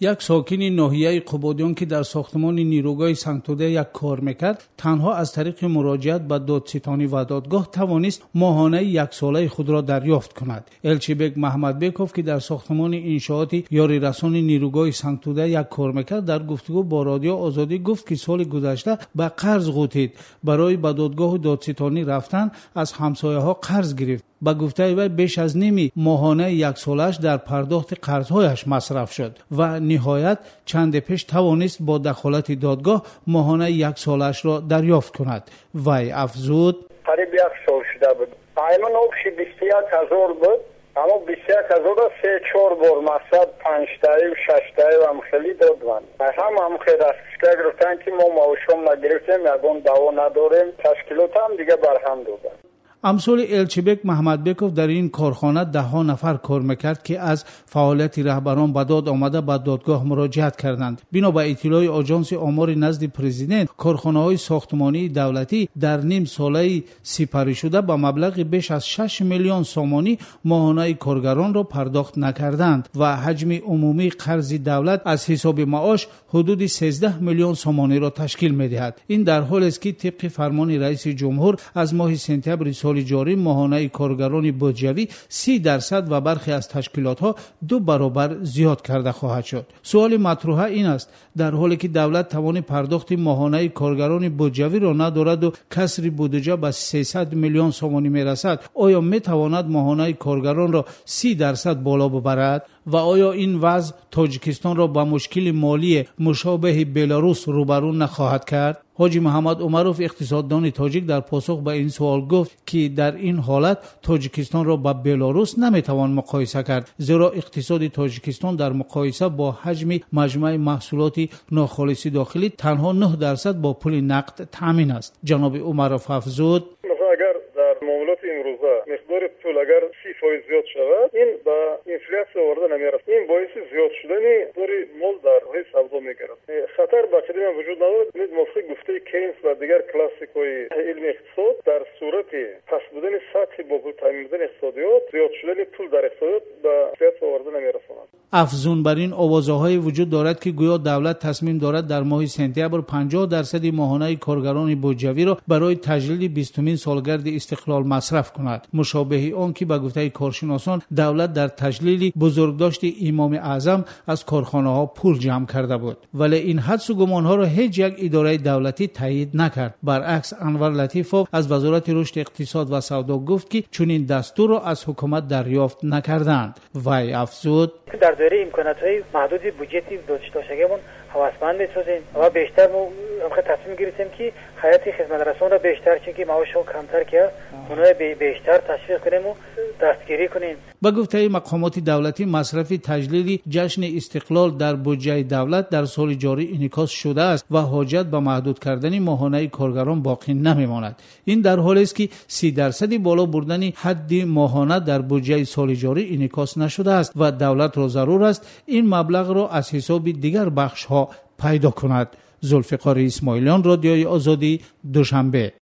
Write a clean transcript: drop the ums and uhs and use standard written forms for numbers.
یک ساکن ناحیه قبادیان که در ساختمان نیروگاه سنگ‌توده یک کار میکرد، تنها از طریق مراجعت به دادستانی و دادگاه توانست ماهانه یک ساله خود را دریافت کند. الچیبک محمدبکوف که در ساختمان انشاءات یاری رسان نیروگاه سنگ‌توده یک کار میکرد، در گفتگو با رادیو آزادی گفت که سال گذشته به قرض غوطید. برای به دادگاه و دادستانی رفتن از همسایه‌ها قرض گرفت. با گفته وی بیش از نیمی ماهانه یک سالش در پرداخت قرضهایش مصرف شد و نهایت چند پیش توانست با دخالت دادگاه ماهانه یک سالش را دریافت کند. وی افزود: قریب یک سال شده بود. پیمان آبشی 21,000 بود، اما 21,000 را 3-4 بار مصرف 5 تایی و 6 تایی و خیلی دادند. هم خیلی دستگاه گرفتن که ما معاشم نگرفتیم، یگان دوا نداریم، تشکیلات هم دیگه برهم دادن. امثال الچیبک محمدبکوف در این کارخانه 10 نفر کار میکرد که از فعالیت رهبران به داد آمده به دادگاه مراجعت کردند. بنا به اطلاع آژانس آمار نزد پرزیدنت، کارخانه‌های ساختمانی دولتی در نیم ساله سپری شده با مبلغ بیش از 6 میلیون سومانی ماهانه کارگران را پرداخت نکردند و حجم عمومی قرض دولت از حساب معاش حدود 13 میلیون سومانی را تشکیل می‌دهد. این در حالی است که طبق فرمان رئیس جمهور از ماه سپتامبر سال جاری ماهانه کارگران بودجوی 30% و برخی از تشکیلات‌ها 2 برابر زیاد کرده خواهد شد. سوال مطروح این است: در حالی که دولت توان پرداخت ماهانه کارگران بودجوی را ندارد و کسری بودجه به 300 میلیون سومانی میرسد، آیا میتواند ماهانه کارگران را 30% بالا ببرد؟ و آیا این وضع تاجیکستان را با مشکل مالی مشابه بلاروس روبرو نخواهد کرد؟ حاجی محمد عمروف اقتصاددان تاجیک در پاسخ به این سوال گفت که در این حالت تاجیکستان را با بلاروس نمیتوان مقایسه کرد، زیرا اقتصاد تاجیکستان در مقایسه با حجم مجموع محصولات ناخالص داخلی تنها 9% با پول نقد تامین است. جناب عمروف افزود: اگر در معاملات امروزه مقدار پول اگر 30% زیاد شود، این با انفляция آورده نمیرسد. این باعث زیاد شدن مقدار مال در راه سودا میگردد. خطر با کدام وجود ندارد. موافق گفته کینز و دیگر کلاسیک‌های علم اقتصاد، در صورت پس بودن سطح با پول تامین کردن اقتصادیات، زیاد شدن پول در اقتصادیات با انفляция آورده نمیرساند. افزون بر این آوازه‌های وجود دارد که گویا دولت تصمیم دارد در ماه سپتامبر 50% ماهانه کارگران بودجوی را برای تجلیل 20مین سالگرد استقلال مصرف کند، مشابه آن که به گفته کارشناسان دولت در تجلیل بزرگداشت امام اعظم از کارخانه‌ها پول جمع کرده بود. ولی این حدس و گمان‌ها را هیچ یک اداره دولتی تایید نکرد. برعکس انور لطیفوف از وزارت رشد اقتصاد و سودا گفت که چنین دستور را از حکومت دریافت نکردند. وی افزود: در دوره امکانات‌های محدود بودجتی داشتگیمون هوسمند می‌سازیم و بیشتر ما تصمیم گرفتیم که خیاط خدمترسان را بیشتر، چون معاششون کمتر که اونها بیشتر تشویق کنیم و دستگیری کنیم. با گفته مقامات دولتی، مصرف تجلیل جشن استقلال در بودجه دولت در سال جاری انعکاس شده است و حاجت به محدود کردن ماهانه کارگران باقی نمیماند. این در حالی است که 30% بالا بردن حد ماهانه در بودجه سال جاری انعکاس نشده است و دولت را ضرور است این مبلغ را از حساب دیگر بخش‌ها پیدا کند. ذوالفقار اسماعیلیان، رادیوی آزادی، دوشنبه.